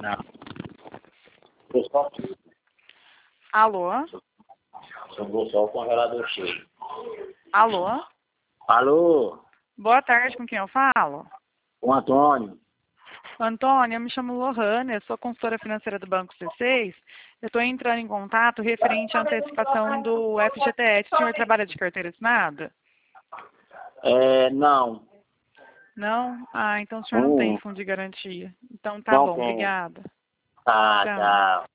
Não. Eu só, Alô? sobrou só o congelador cheio. Alô? Alô? Boa tarde, com quem eu falo? O Antônio? Antônio, eu me chamo Lohane, eu sou consultora financeira do Banco C6. Eu estou entrando em contato referente à antecipação do FGTS. O senhor trabalha de carteira assinada? Não. Não? Ah, então o senhor não tem fundo de garantia. Então tá Não bom, tem. obrigada. Tá, Tchau. tá.